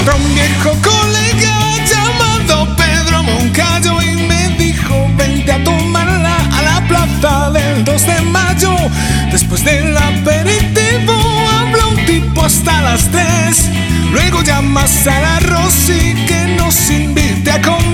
encontré un viejo colega llamado Pedro Moncayo y me dijo: vente a tomarla a la plaza del 2 de mayo. Después del aperitivo habla un tipo hasta las 3. Luego llamas a la Rosy que